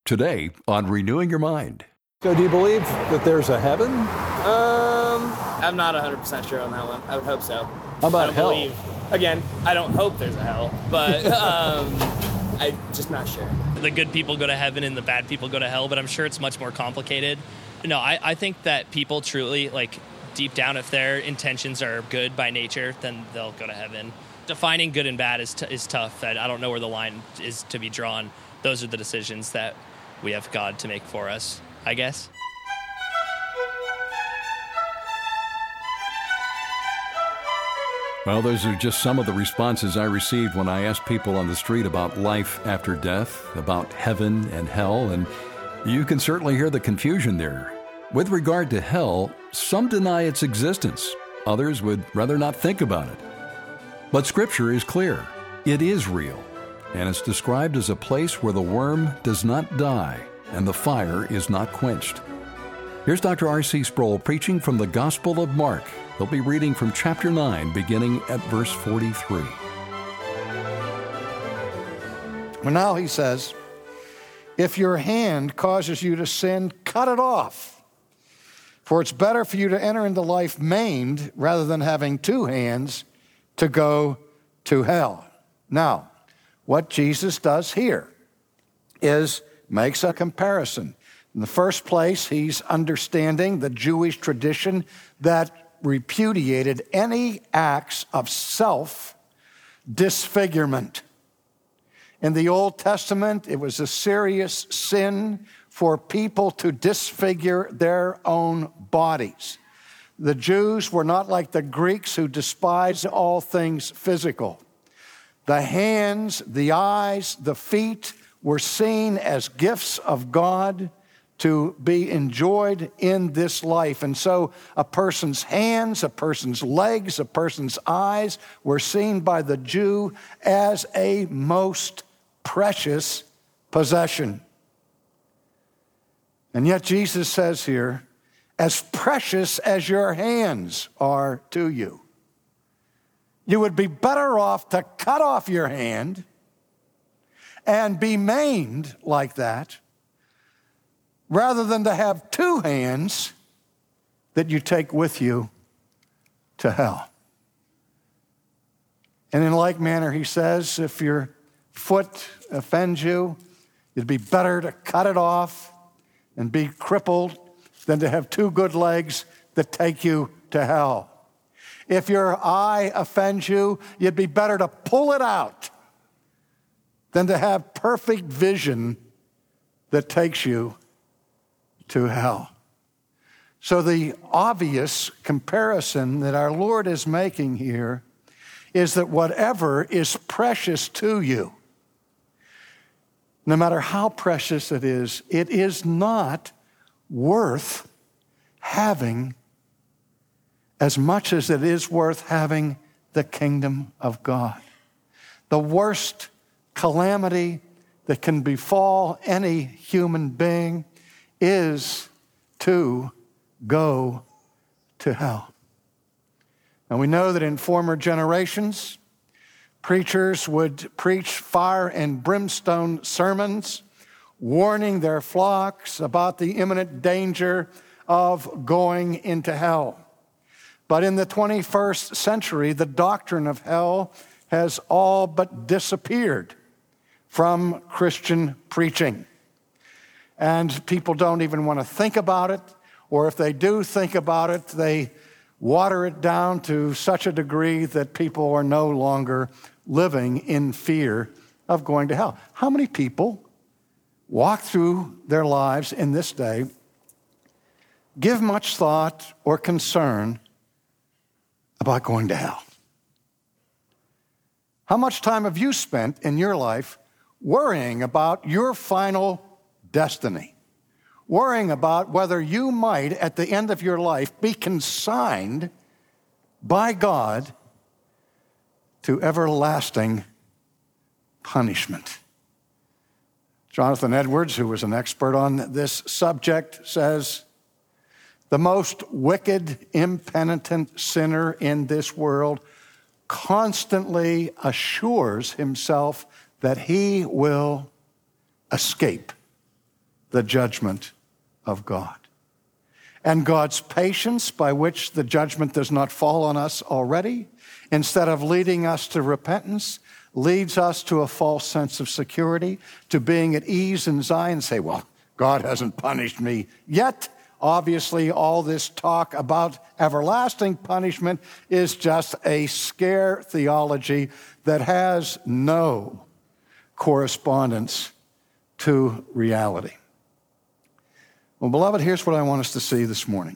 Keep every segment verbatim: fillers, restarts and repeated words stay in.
today on Renewing Your Mind. So do you believe that there's a heaven? Um, I'm not one hundred percent sure on that one. I would hope so. How about I don't hell? Believe, again, I don't hope there's a hell, but um, I'm just not sure. The good people go to heaven and the bad people go to hell, but I'm sure it's much more complicated. No, I, I think that people truly, like, deep down, if their intentions are good by nature, then they'll go to heaven. Defining good and bad is t- is tough. I don't know where the line is to be drawn. Those are the decisions that we have God to make for us, I guess. Well, those are just some of the responses I received when I asked people on the street about life after death, about heaven and hell, and you can certainly hear the confusion there. With regard to hell, some deny its existence. Others would rather not think about it. But Scripture is clear. It is real, and it's described as a place where the worm does not die and the fire is not quenched. Here's Doctor R C Sproul preaching from the Gospel of Mark. He'll be reading from chapter nine, beginning at verse forty-three. Well, now he says, if your hand causes you to sin, cut it off. For it's better for you to enter into life maimed rather than having two hands to go to hell. Now, what Jesus does here is makes a comparison. In the first place, he's understanding the Jewish tradition that repudiated any acts of self-disfigurement. In the Old Testament, it was a serious sin for people to disfigure their own bodies. The Jews were not like the Greeks who despised all things physical. The hands, the eyes, the feet were seen as gifts of God to be enjoyed in this life. And so a person's hands, a person's legs, a person's eyes were seen by the Jew as a most precious possession. And yet Jesus says here, as precious as your hands are to you, you would be better off to cut off your hand and be maimed like that rather than to have two hands that you take with you to hell. And in like manner, he says, if your foot offends you, it'd be better to cut it off and be crippled than to have two good legs that take you to hell. If your eye offends you, you'd be better to pull it out than to have perfect vision that takes you to hell. So the obvious comparison that our Lord is making here is that whatever is precious to you, no matter how precious it is, it is not worth having as much as it is worth having the kingdom of God. The worst calamity that can befall any human being is to go to hell. And we know that in former generations, preachers would preach fire and brimstone sermons, warning their flocks about the imminent danger of going into hell. But in the twenty-first century, the doctrine of hell has all but disappeared from Christian preaching. And people don't even want to think about it, or if they do think about it, they water it down to such a degree that people are no longer living in fear of going to hell. How many people walk through their lives in this day, give much thought or concern about going to hell? How much time have you spent in your life worrying about your final destiny, worrying about whether you might, at the end of your life, be consigned by God to everlasting punishment? Jonathan Edwards, who was an expert on this subject, says, the most wicked, impenitent sinner in this world constantly assures himself that he will escape the judgment of God. And God's patience, by which the judgment does not fall on us already, instead of leading us to repentance, leads us to a false sense of security, to being at ease in Zion and say, well, God hasn't punished me yet. Obviously, all this talk about everlasting punishment is just a scare theology that has no correspondence to reality. Well, beloved, here's what I want us to see this morning.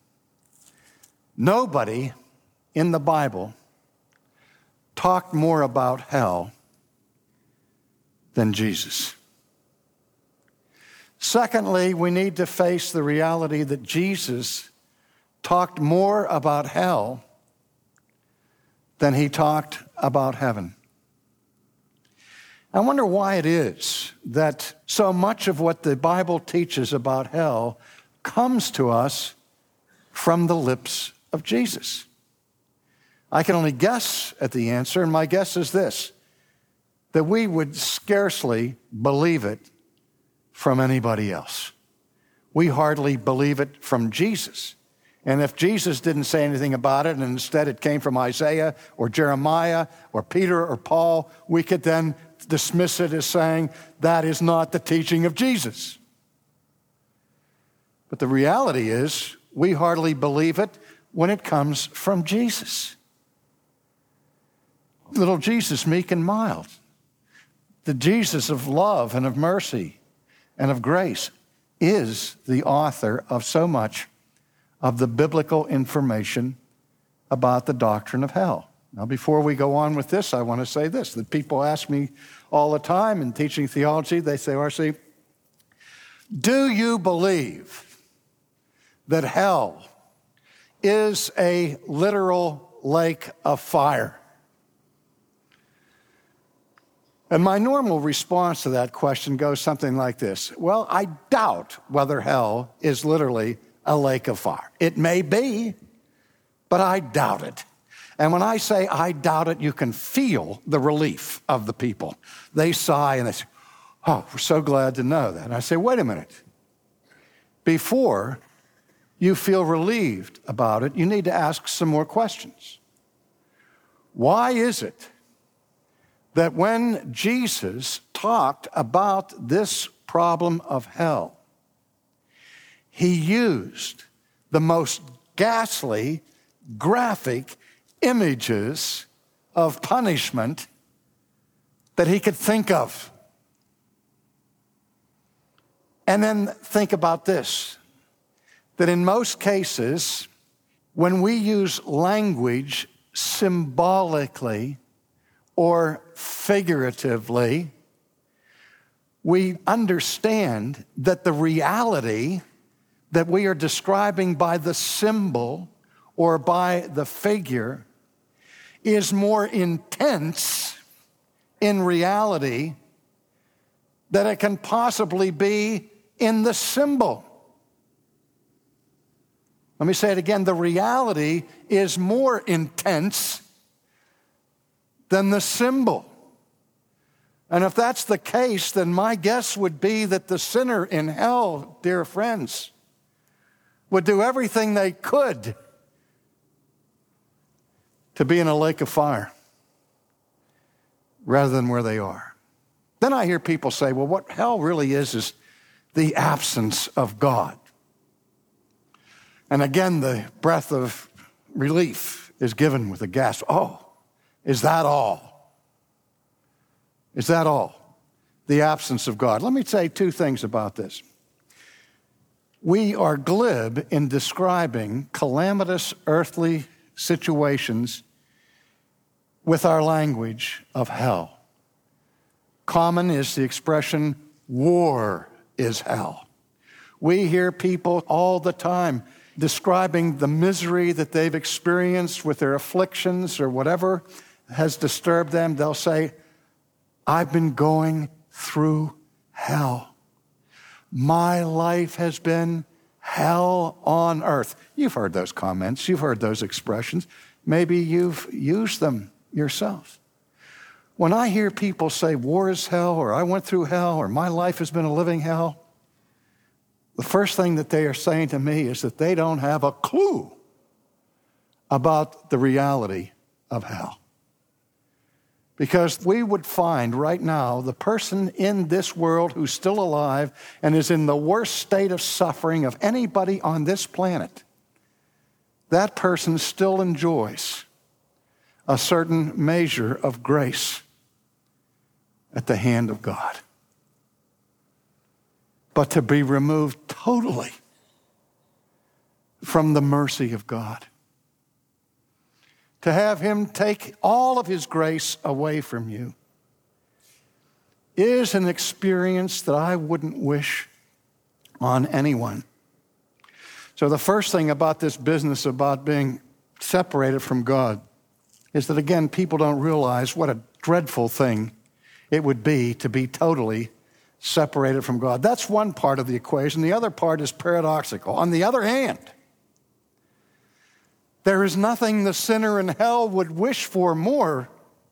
Nobody in the Bible talked more about hell than Jesus. Secondly, we need to face the reality that Jesus talked more about hell than he talked about heaven. I wonder why it is that so much of what the Bible teaches about hell comes to us from the lips of Jesus. I can only guess at the answer, and my guess is this, that we would scarcely believe it from anybody else. We hardly believe it from Jesus. And if Jesus didn't say anything about it, and instead it came from Isaiah or Jeremiah or Peter or Paul, we could then dismiss it as saying that is not the teaching of Jesus. But the reality is we hardly believe it when it comes from Jesus. Little Jesus, meek and mild. The Jesus of love and of mercy and of grace is the author of so much of the biblical information about the doctrine of hell. Now, before we go on with this, I want to say this, that people ask me all the time in teaching theology, they say, R C, do you believe that hell is a literal lake of fire? And my normal response to that question goes something like this. Well, I doubt whether hell is literally a lake of fire. It may be, but I doubt it. And when I say I doubt it, you can feel the relief of the people. They sigh and they say, oh, we're so glad to know that. And I say, wait a minute. Before you feel relieved about it, you need to ask some more questions. Why is it that when Jesus talked about this problem of hell, he used the most ghastly, graphic images of punishment that he could think of? And then think about this, that in most cases, when we use language symbolically or figuratively, we understand that the reality that we are describing by the symbol or by the figure is more intense in reality than it can possibly be in the symbol. Let me say it again. The reality is more intense than the symbol. And if that's the case, then my guess would be that the sinner in hell, dear friends, would do everything they could to be in a lake of fire rather than where they are. Then I hear people say, well, what hell really is is the absence of God. And again, the breath of relief is given with a gasp. Oh, is that all? Is that all? The absence of God. Let me say two things about this. We are glib in describing calamitous earthly situations with our language of hell. Common is the expression, war is hell. We hear people all the time describing the misery that they've experienced with their afflictions or whatever has disturbed them. They'll say, I've been going through hell. My life has been hell on earth. You've heard those comments. You've heard those expressions. Maybe you've used them yourself. When I hear people say war is hell, or I went through hell, or my life has been a living hell, the first thing that they are saying to me is that they don't have a clue about the reality of hell. Because we would find right now the person in this world who's still alive and is in the worst state of suffering of anybody on this planet, that person still enjoys a certain measure of grace at the hand of God. But to be removed totally from the mercy of God, to have him take all of his grace away from you, is an experience that I wouldn't wish on anyone. So the first thing about this business about being separated from God is that, again, people don't realize what a dreadful thing it would be to be totally separated from God. That's one part of the equation. The other part is paradoxical. On the other hand, there is nothing the sinner in hell would wish for more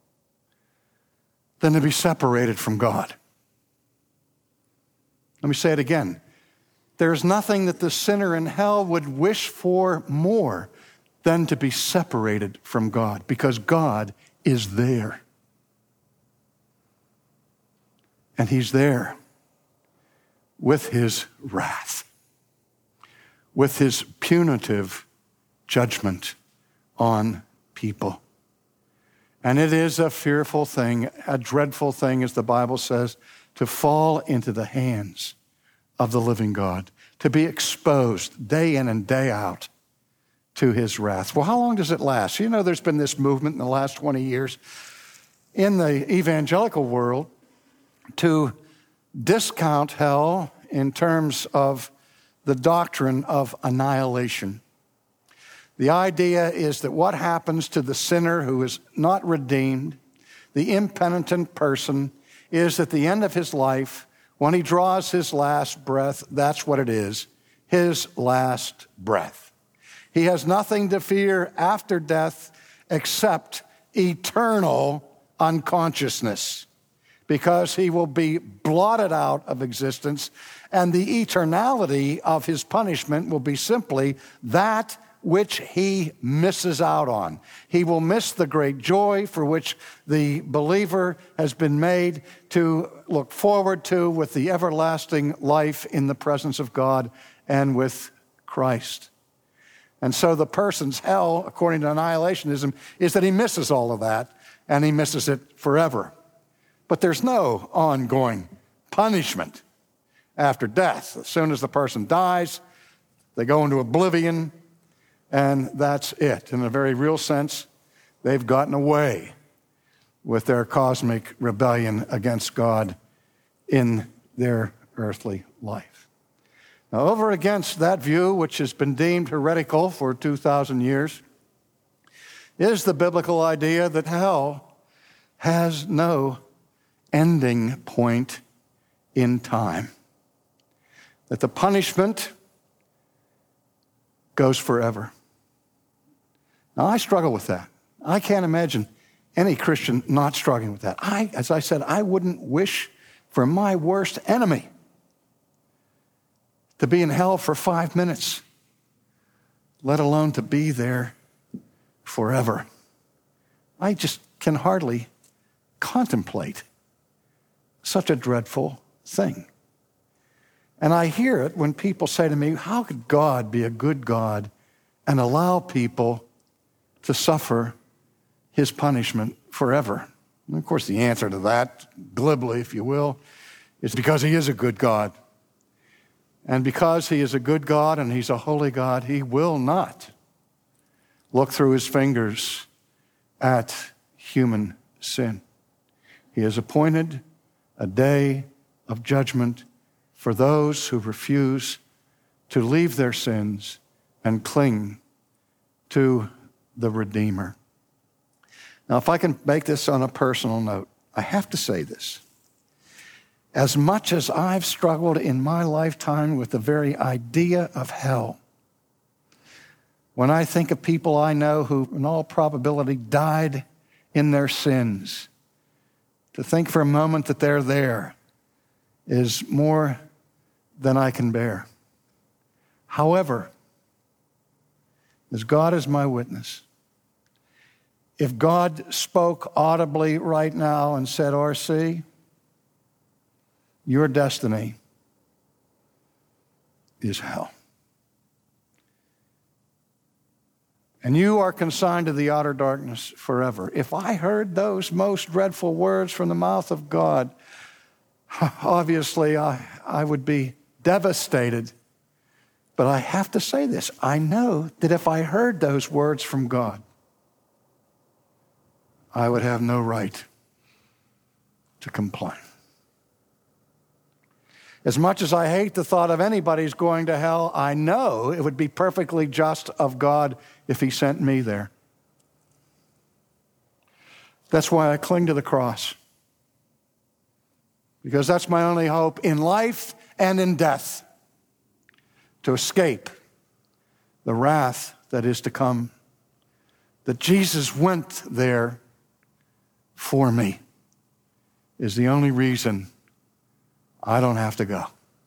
than to be separated from God. Let me say it again. There is nothing that the sinner in hell would wish for more than to be separated from God, because God is there. And he's there with his wrath, with his punitive judgment on people. And it is a fearful thing, a dreadful thing, as the Bible says, to fall into the hands of the living God, to be exposed day in and day out to his wrath. Well, how long does it last? You know, there's been this movement in the last twenty years in the evangelical world to discount hell in terms of the doctrine of annihilation. The idea is that what happens to the sinner who is not redeemed, the impenitent person, is at the end of his life, when he draws his last breath, that's what it is, his last breath. He has nothing to fear after death except eternal unconsciousness, because he will be blotted out of existence, and the eternality of his punishment will be simply that which he misses out on. He will miss the great joy for which the believer has been made to look forward to with the everlasting life in the presence of God and with Christ. And so the person's hell, according to annihilationism, is that he misses all of that, and he misses it forever. But there's no ongoing punishment after death. As soon as the person dies, they go into oblivion, and that's it. In a very real sense, they've gotten away with their cosmic rebellion against God in their earthly life. Now, over against that view, which has been deemed heretical for two thousand years, is the biblical idea that hell has no ending point in time, that the punishment goes forever. Now, I struggle with that. I can't imagine any Christian not struggling with that. I, as I said, I wouldn't wish for my worst enemy to be in hell for five minutes, let alone to be there forever. I just can hardly contemplate such a dreadful thing. And I hear it when people say to me, how could God be a good God and allow people to suffer his punishment forever? And of course, the answer to that, glibly, if you will, is because he is a good God. And because he is a good God and he's a holy God, he will not look through his fingers at human sin. He has appointed a day of judgment for those who refuse to leave their sins and cling to the Redeemer. Now, if I can make this on a personal note, I have to say this. As much as I've struggled in my lifetime with the very idea of hell, when I think of people I know who, in all probability, died in their sins, to think for a moment that they're there is more than I can bear. However, as God is my witness, if God spoke audibly right now and said, R C, your destiny is hell, and you are consigned to the outer darkness forever. If I heard those most dreadful words from the mouth of God, obviously I, I would be devastated. But I have to say this. I know that if I heard those words from God, I would have no right to complain. As much as I hate the thought of anybody's going to hell, I know it would be perfectly just of God if he sent me there. That's why I cling to the cross, because that's my only hope in life and in death, to escape the wrath that is to come. That Jesus went there for me is the only reason I don't have to go.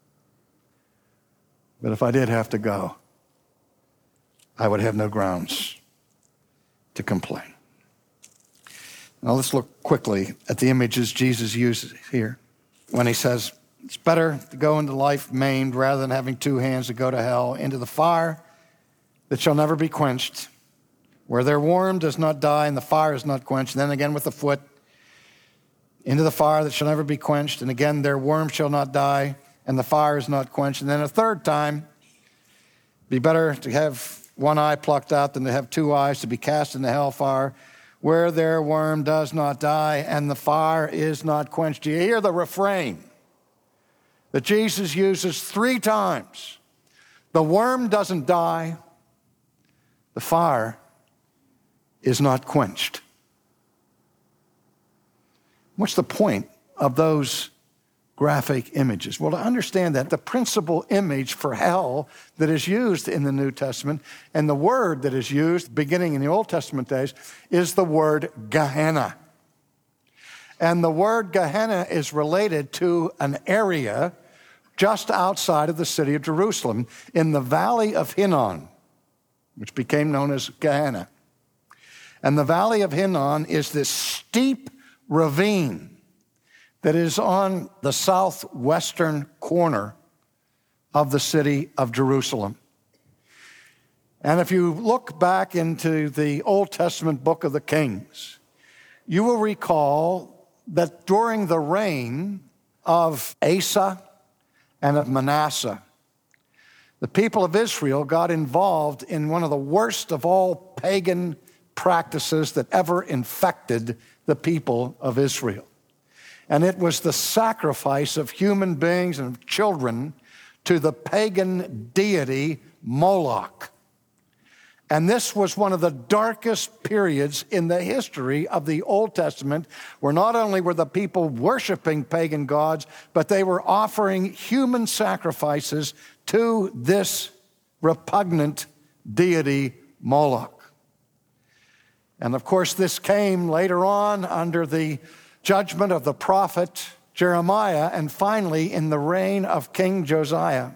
But if I did have to go, I would have no grounds to complain. Now let's look quickly at the images Jesus uses here when he says, it's better to go into life maimed rather than having two hands to go to hell, into the fire that shall never be quenched, where their worm does not die and the fire is not quenched. And then again with the foot, into the fire that shall never be quenched. And again, their worm shall not die and the fire is not quenched. And then a third time, be better to have one eye plucked out than to have two eyes, to be cast into hellfire, where their worm does not die and the fire is not quenched. Do you hear the refrain that Jesus uses three times? The worm doesn't die. The fire is not quenched. What's the point of those graphic images? Well, to understand that, the principal image for hell that is used in the New Testament, and the word that is used beginning in the Old Testament days, is the word Gehenna. And the word Gehenna is related to an area just outside of the city of Jerusalem, in the valley of Hinnom, which became known as Gehenna. And the valley of Hinnom is this steep ravine that is on the southwestern corner of the city of Jerusalem. And if you look back into the Old Testament book of the Kings, you will recall that during the reign of Asa and of Manasseh, the people of Israel got involved in one of the worst of all pagan practices that ever infected the people of Israel. And it was the sacrifice of human beings and of children to the pagan deity Moloch. And this was one of the darkest periods in the history of the Old Testament, where not only were the people worshiping pagan gods, but they were offering human sacrifices to this repugnant deity Moloch. And of course, this came later on under the judgment of the prophet Jeremiah, and finally in the reign of King Josiah.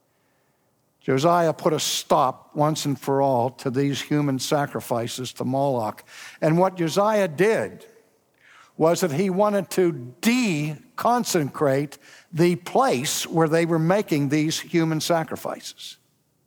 Josiah put a stop once and for all to these human sacrifices to Moloch. And what Josiah did was that he wanted to de-consecrate the place where they were making these human sacrifices.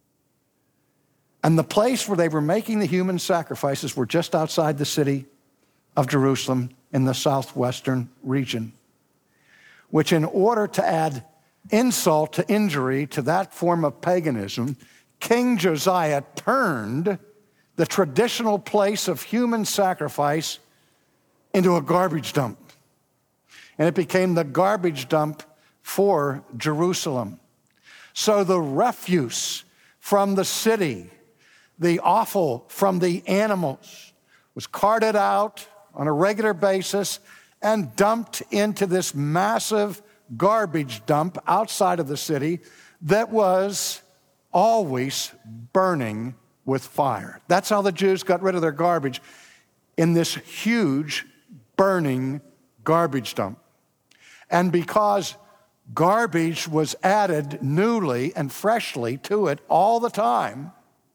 And the place where they were making the human sacrifices were just outside the city of Jerusalem in the southwestern region, which, in order to add insult to injury to that form of paganism, King Josiah turned the traditional place of human sacrifice into a garbage dump. And it became the garbage dump for Jerusalem. So the refuse from the city, the offal from the animals, was carted out on a regular basis and dumped into this massive garbage dump outside of the city that was always burning with fire. That's how the Jews got rid of their garbage, in this huge burning garbage dump. And because garbage was added newly and freshly to it all the time.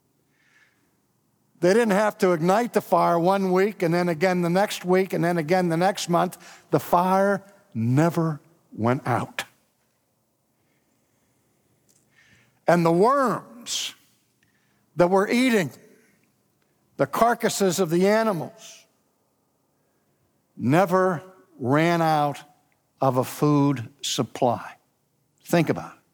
They didn't have to ignite the fire one week and then again the next week and then again the next month. The fire never went out. And the worms that were eating the carcasses of the animals never ran out of a food supply. Think about it.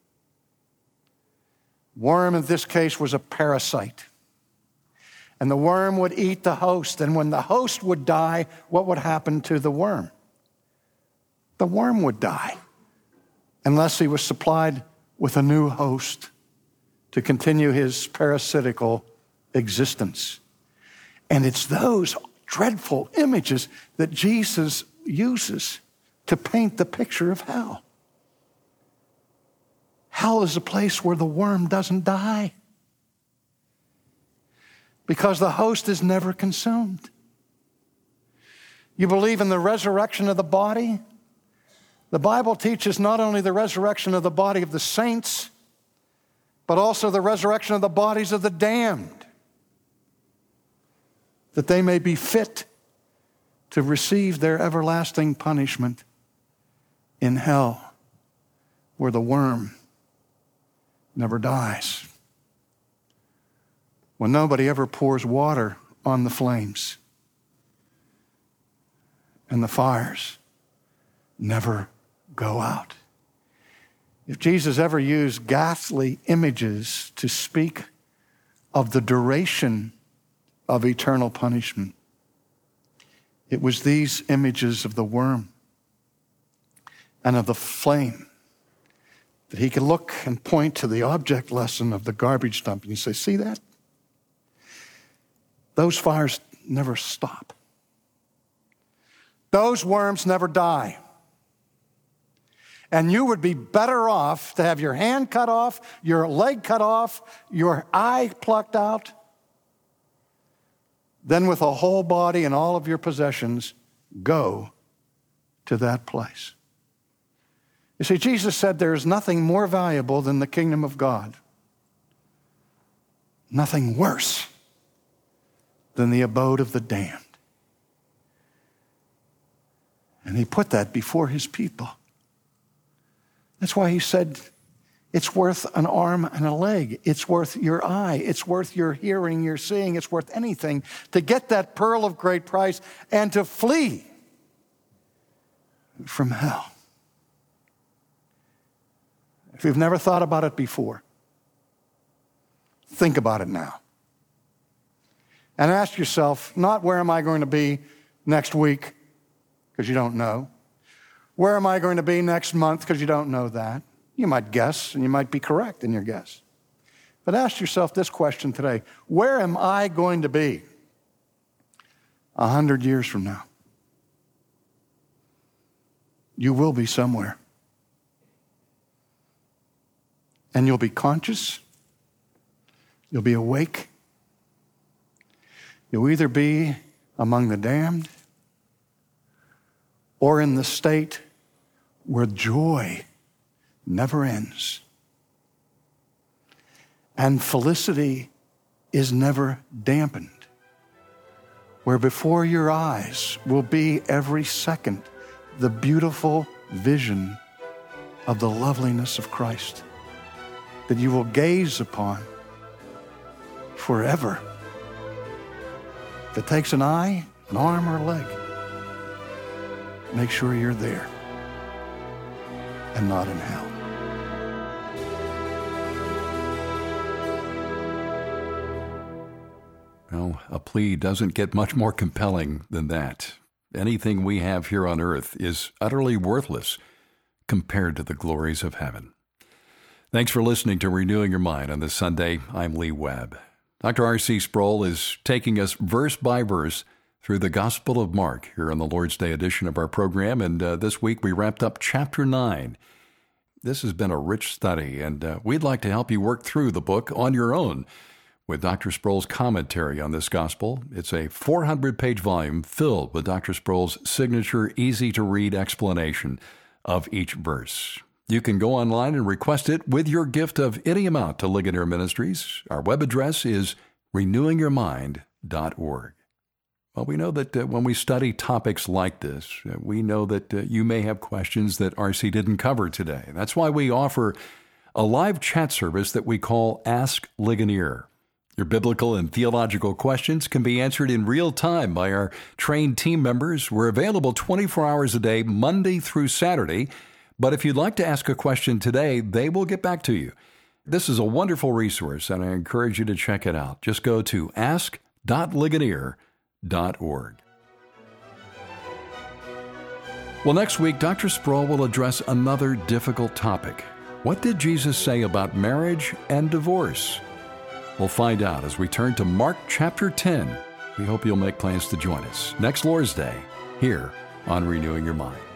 Worm in this case was a parasite. And the worm would eat the host. And when the host would die, what would happen to the worm? The worm would die unless he was supplied with a new host to continue his parasitical existence. And it's those dreadful images that Jesus uses to paint the picture of hell. Hell is a place where the worm doesn't die because the host is never consumed. You believe in the resurrection of the body? The Bible teaches not only the resurrection of the body of the saints, but also the resurrection of the bodies of the damned, that they may be fit to receive their everlasting punishment in hell, where the worm never dies. When nobody ever pours water on the flames, and the fires never go out. If Jesus ever used ghastly images to speak of the duration of eternal punishment, it was these images of the worm and of the flame that he could look and point to the object lesson of the garbage dump and say, see that? Those fires never stop. Those worms never die. And you would be better off to have your hand cut off, your leg cut off, your eye plucked out, than with a whole body and all of your possessions go to that place. You see, Jesus said there is nothing more valuable than the kingdom of God. Nothing worse than the abode of the damned. And he put that before his people. That's why he said, it's worth an arm and a leg. It's worth your eye. It's worth your hearing, your seeing. It's worth anything to get that pearl of great price and to flee from hell. If you've never thought about it before, think about it now. And ask yourself, not where am I going to be next week, because you don't know. Where am I going to be next month, because you don't know that. You might guess, and you might be correct in your guess. But ask yourself this question today. Where am I going to be a hundred years from now? You will be somewhere. And you'll be conscious. You'll be awake. You'll either be among the damned or in the state where joy never ends and felicity is never dampened, where before your eyes will be every second the beautiful vision of the loveliness of Christ that you will gaze upon forever. If it takes an eye, an arm, or a leg, make sure you're there and not in hell. Well, a plea doesn't get much more compelling than that. Anything we have here on earth is utterly worthless compared to the glories of heaven. Thanks for listening to Renewing Your Mind on this Sunday. I'm Lee Webb. Doctor R C Sproul is taking us verse by verse through the Gospel of Mark here on the Lord's Day edition of our program. And uh, this week we wrapped up chapter nine. This has been a rich study, and uh, we'd like to help you work through the book on your own with Doctor Sproul's commentary on this gospel. It's a four hundred page volume filled with Doctor Sproul's signature, easy-to-read explanation of each verse. You can go online and request it with your gift of any amount to Ligonier Ministries. Our web address is renewing your mind dot org. Well, we know that uh, when we study topics like this, uh, we know that uh, you may have questions that R C didn't cover today. That's why we offer a live chat service that we call Ask Ligonier. Your biblical and theological questions can be answered in real time by our trained team members. We're available twenty-four hours a day, Monday through Saturday. But if you'd like to ask a question today, they will get back to you. This is a wonderful resource, and I encourage you to check it out. Just go to ask dot ligonier dot org. Well, next week, Doctor Sproul will address another difficult topic. What did Jesus say about marriage and divorce? We'll find out as we turn to Mark chapter ten. We hope you'll make plans to join us next Lord's Day here on Renewing Your Mind.